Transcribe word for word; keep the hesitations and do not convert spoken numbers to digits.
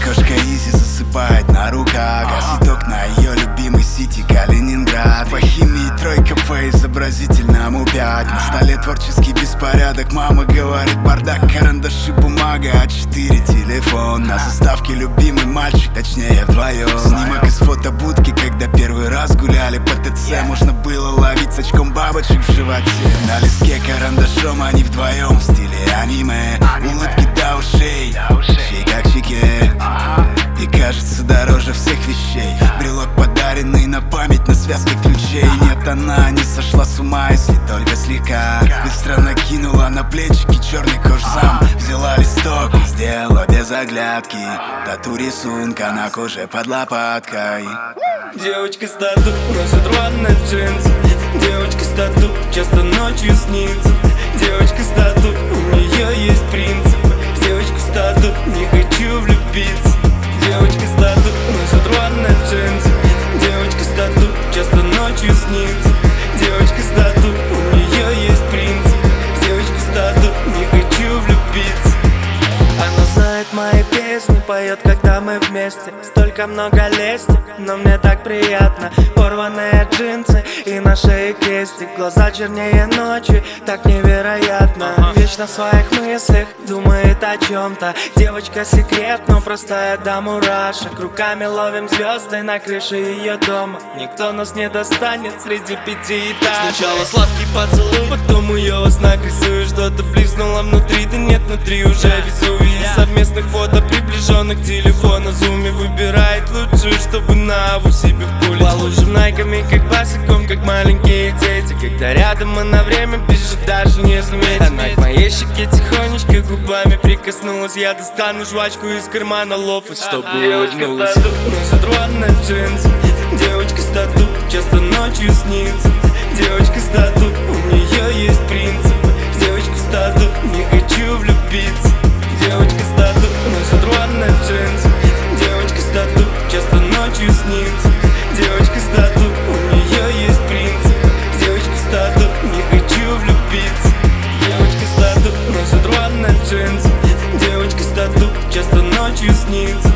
Кошка Изи засыпает на руках, гасит окна ее любимый сити Калининград. По химии тройка, по изобразительному пять. На столе творческий беспорядок, мама говорит бардак. Карандаши, бумага, а четыре телефон. На заставке любимый мальчик, точнее вдвоем. Снимок из фотобудки, когда первый раз гуляли по ТЦ. Можно было ловить с очком бабочек в животе. На листке карандашом они вдвоем в стиле аниме. Улыбки до ушей, щей как щеке. И кажется дороже всех вещей. Брелок, подаренный на память, на связке ключей. Нет, она не сошла с ума, если только слегка. Быстро накинула на плечики черный кожзам. Взяла листок и сделала без оглядки тату рисунка на коже под лопаткой. Девочка с тату носит рваные джинсы. Девочка с тату часто ночью снится. Девочка с тату, у нее есть принцип. Девочка с тату, не хочу влюбиться. Девочка с тату носит рваные джинсы. Девочка с тату часто ночью снится. Девочка с тату, у нее есть принцип. Девочка с тату, не хочу влюбиться. Она знает мои песни, поет, когда мы вместе. Столько много лести, но мне так приятно. Порванные джинсы и на шее крестик. Глаза чернее ночи, так невероятно. Вечно в своих мыслях думает о чем-то. Девочка секрет, но простая до мурашек. Руками ловим звезды на крыше ее дома. Никто нас не достанет среди пятиэтажек. Сначала сладкий поцелуй, потом ее во снах рисую. Что-то блеснуло внутри, да нет, внутри уже Везувий. Из совместных фото, приближенных к телефону. Зуме выбирает лучшую, чтобы на аву себе в пулицу. По лужам найками, как босиком, как маленькие дети. Когда рядом мы на время бежит, даже не заметит. Она к моей щеке тихонечко губами прикоснулась. Я достану жвачку из кармана лофа, чтобы улыбнулась. Девочка с тату носит рваные джинсы. Девочка с тату часто ночью снится. Девочка с тату, у нее есть принцип. Девочка с тату, не хочу влюбиться. Девочка с тату носит рваные джинсы. Девочка с тату часто ночью снится. Девочка с тату, у нее есть принцип. Девочка с тату, не хочу влюбиться. Девочка с тату носит рваные джинсы. Девочка с тату часто ночью снится.